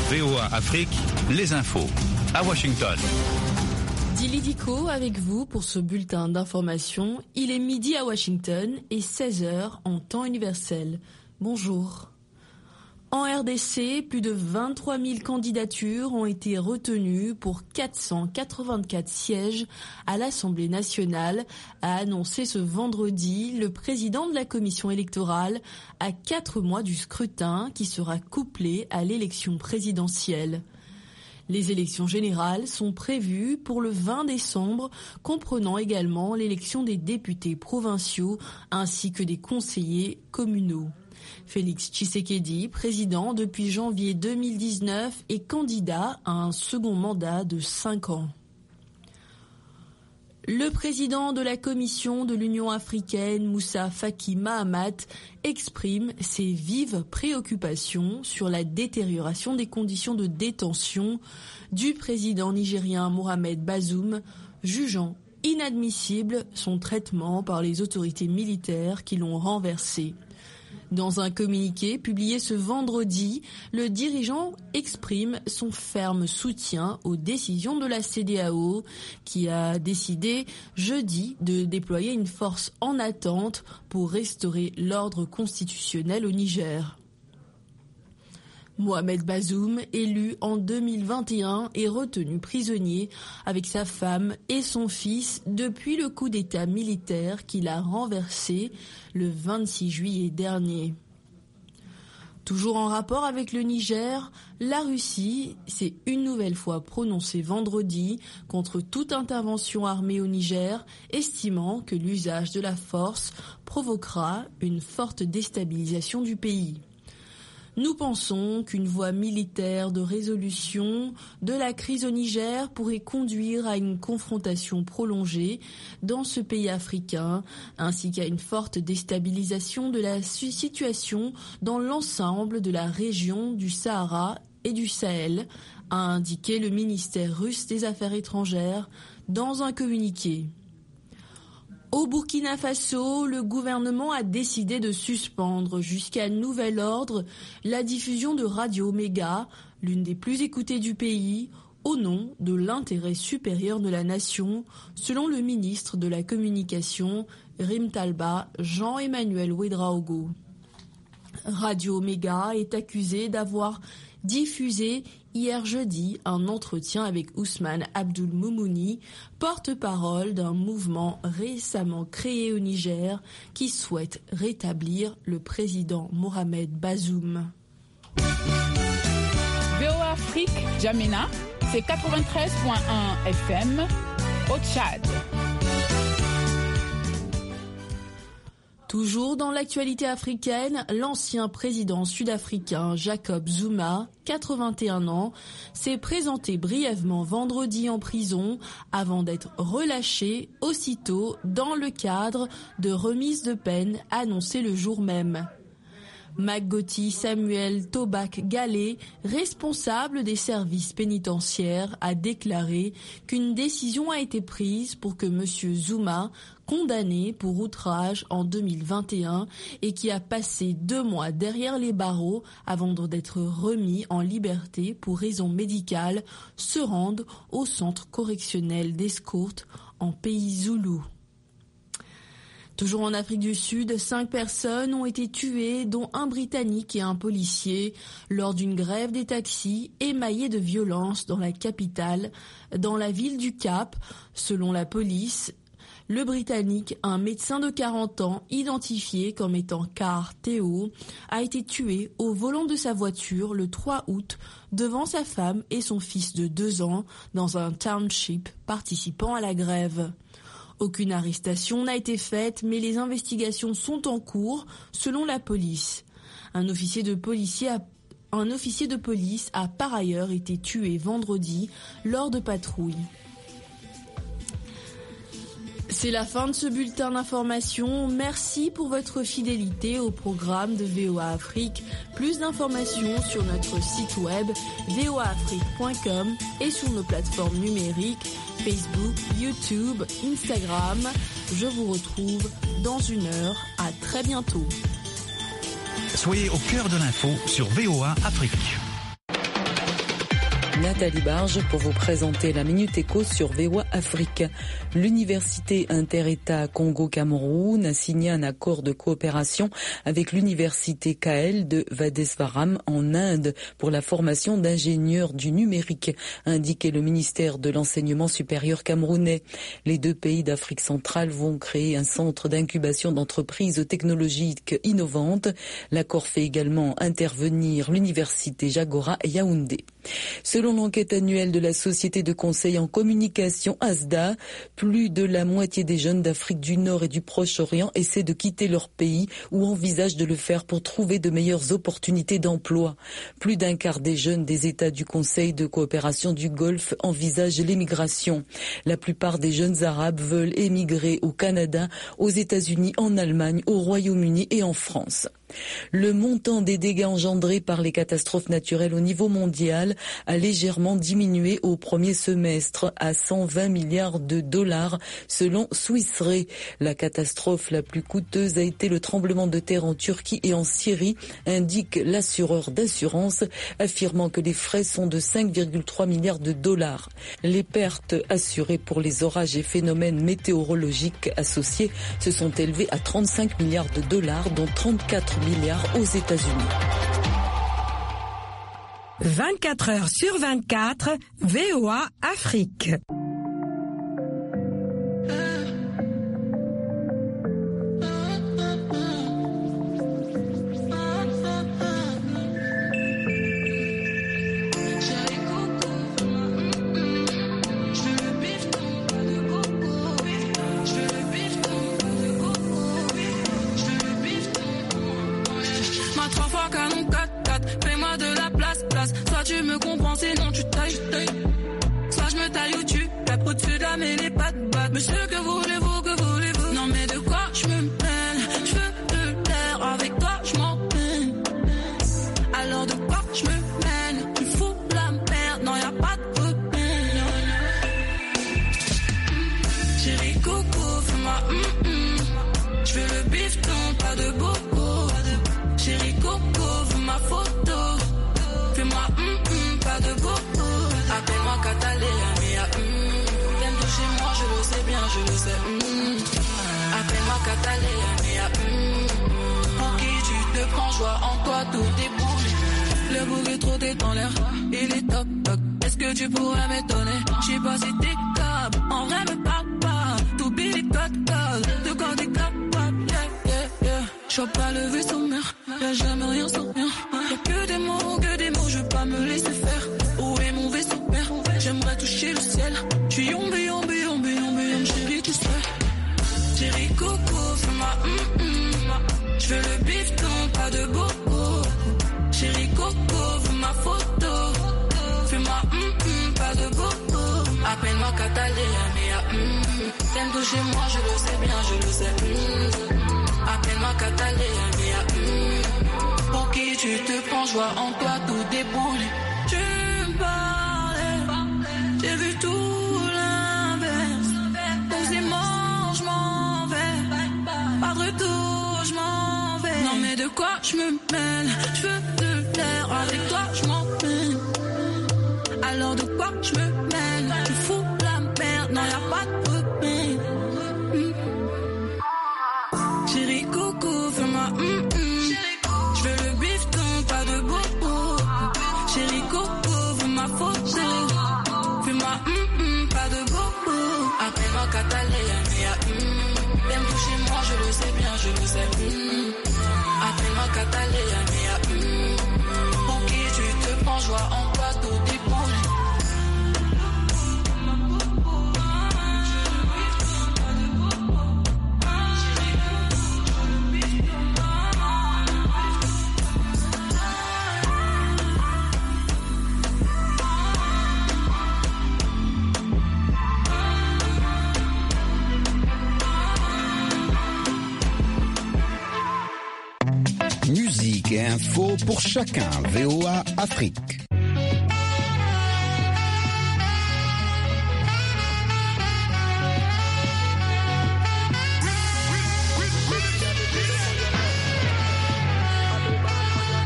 VOA Afrique, les infos. À Washington. Dilidico avec vous pour ce bulletin d'information. Il est midi à Washington et 16h en temps universel. Bonjour. En RDC, plus de 23 000 candidatures ont été retenues pour 484 sièges à l'Assemblée nationale, a annoncé ce vendredi le président de la commission électorale à 4 mois du scrutin qui sera couplé à l'élection présidentielle. Les élections générales sont prévues pour le 20 décembre, comprenant également l'élection des députés provinciaux ainsi que des conseillers communaux. Félix Tshisekedi, président depuis janvier 2019, est candidat à un second mandat de 5 ans. Le président de la Commission de l'Union africaine, Moussa Faki Mahamat, exprime ses vives préoccupations sur la détérioration des conditions de détention du président nigérien Mohamed Bazoum, jugeant inadmissible son traitement par les autorités militaires qui l'ont renversé. Dans un communiqué publié ce vendredi, le dirigeant exprime son ferme soutien aux décisions de la CEDEAO qui a décidé jeudi de déployer une force en attente pour restaurer l'ordre constitutionnel au Niger. Mohamed Bazoum, élu en 2021, est retenu prisonnier avec sa femme et son fils depuis le coup d'État militaire qu'il a renversé le 26 juillet dernier. Toujours en rapport avec le Niger, la Russie s'est une nouvelle fois prononcée vendredi contre toute intervention armée au Niger, estimant que l'usage de la force provoquera une forte déstabilisation du pays. Nous pensons qu'une voie militaire de résolution de la crise au Niger pourrait conduire à une confrontation prolongée dans ce pays africain, ainsi qu'à une forte déstabilisation de la situation dans l'ensemble de la région du Sahara et du Sahel, a indiqué le ministère russe des Affaires étrangères dans un communiqué. Au Burkina Faso, le gouvernement a décidé de suspendre jusqu'à nouvel ordre la diffusion de Radio Méga, l'une des plus écoutées du pays, au nom de l'intérêt supérieur de la nation, selon le ministre de la Communication, Rim Talba, Jean-Emmanuel Ouedraogo. Radio Méga est accusé d'avoir diffusé hier jeudi un entretien avec Ousmane Abdul Moumouni, porte-parole d'un mouvement récemment créé au Niger qui souhaite rétablir le président Mohamed Bazoum. VOA Afrique, Djamena, c'est 93.1 FM au Tchad. Toujours dans l'actualité africaine, l'ancien président sud-africain Jacob Zuma, 81 ans, s'est présenté brièvement vendredi en prison avant d'être relâché aussitôt dans le cadre de remise de peine annoncée le jour même. Magoti Samuel Tobak Galé, responsable des services pénitentiaires, a déclaré qu'une décision a été prise pour que M. Zuma, condamné pour outrage en 2021 et qui a passé 2 mois derrière les barreaux avant d'être remis en liberté pour raisons médicales, se rende au centre correctionnel d'Escourt en pays zoulou. Toujours en Afrique du Sud, 5 personnes ont été tuées, dont un Britannique et un policier, lors d'une grève des taxis émaillée de violence dans la capitale, dans la ville du Cap. Selon la police, le Britannique, un médecin de 40 ans, identifié comme étant Car Théo, a été tué au volant de sa voiture le 3 août devant sa femme et son fils de 2 ans dans un township participant à la grève. Aucune arrestation n'a été faite, mais les investigations sont en cours, selon la police. Un officier de police a par ailleurs été tué vendredi lors de patrouilles. C'est la fin de ce bulletin d'information. Merci pour votre fidélité au programme de VOA Afrique. Plus d'informations sur notre site web voaafrique.com et sur nos plateformes numériques Facebook, YouTube, Instagram. Je vous retrouve dans 1 heure. À très bientôt. Soyez au cœur de l'info sur VOA Afrique. Nathalie Barge pour vous présenter la Minute Éco sur VOA Afrique. L'Université Inter-État Congo-Cameroun a signé un accord de coopération avec l'Université KL de Vadesvaram en Inde pour la formation d'ingénieurs du numérique, a indiqué le ministère de l'Enseignement supérieur camerounais. Les deux pays d'Afrique centrale vont créer un centre d'incubation d'entreprises technologiques innovantes. L'accord fait également intervenir l'Université Jagora et Yaoundé. Selon l'enquête annuelle de la société de conseil en communication ASDA, plus de la moitié des jeunes d'Afrique du Nord et du Proche-Orient essaient de quitter leur pays ou envisagent de le faire pour trouver de meilleures opportunités d'emploi. Plus d'un quart des jeunes des États du Conseil de coopération du Golfe envisagent l'émigration. La plupart des jeunes Arabes veulent émigrer au Canada, aux États-Unis, en Allemagne, au Royaume-Uni et en France. Le montant des dégâts engendrés par les catastrophes naturelles au niveau mondial a légèrement diminué au premier semestre à 120 milliards de dollars selon Swiss Re. La catastrophe la plus coûteuse a été le tremblement de terre en Turquie et en Syrie, indique l'assureur d'assurance, affirmant que les frais sont de 5,3 milliards de dollars. Les pertes assurées pour les orages et phénomènes météorologiques associés se sont élevées à 35 milliards de dollars, dont 34 milliards aux États-Unis. 24 heures sur 24, VOA Afrique. Tu me comprends, sinon tu tailles. Soit je me taille ou tu tapes au-dessus de la mêlée, pas de batte. Monsieur, que voulez-vous? Non mais de quoi je me mêle? Je veux de l'air, avec toi je m'en mêle. Alors de quoi je me mêle? Tu fous la merde, non y'a pas de problème. Chérie coco, fais-moi je veux le bifton, pas de bobo. Chérie coco, fais ma photo. Fais-moi pas de beau. Appelle-moi Catalina, mais t'aimes toucher moi, je le sais bien, je le sais. Appelle-moi Catalina, mais pour qui tu te prends, joie en toi, tout est bon. Le bouc est trop dans l'air, il est top, top. Est-ce que tu pourrais m'étonner? Je sais pas si t'es capable, en vrai me parle pas. Tout billet code, de quoi t'es capable, yeah. Chope pas le vaisseau mère, y'a jamais rien sans rien. Y'a que des mots, je veux pas me laisser faire. Où est mon vaisseau père? J'aimerais toucher le ciel. Tu yombe, chérie, tu sais. Chérie coco, fais-moi je veux le bifton, pas de bobo. Chérie coco, fais ma photo. Fais-moi pas de bobo. Appelle-moi Catalina, mais t'aimes toucher moi, je le sais bien, je le sais. Appelle-moi Catalina, mais pour qui tu te prends, joie en toi, tout déboule. Tu me parlais, j'ai vu tout l'inverse. Donc c'est mort, je m'en vais. Pas de retour, je m'en vais. Non mais de quoi je me mêle? Je veux de l'air, avec toi je m'en mêle. Alors de quoi je me mêle? Tu fous la merde, non y'a pas de problème. Chérie coco, fais-moi je veux le bifton, pas de bobo. Chérie coco, fais ma photo. Fais-moi pas de bobo. Appelle-moi Catalina, mais t'aimes toucher moi, je le sais bien, je le sais. Appelle-moi Catalina, mais pour qui tu te prends, joie en toi, tout déboule. Musique et info pour chacun. VOA Afrique.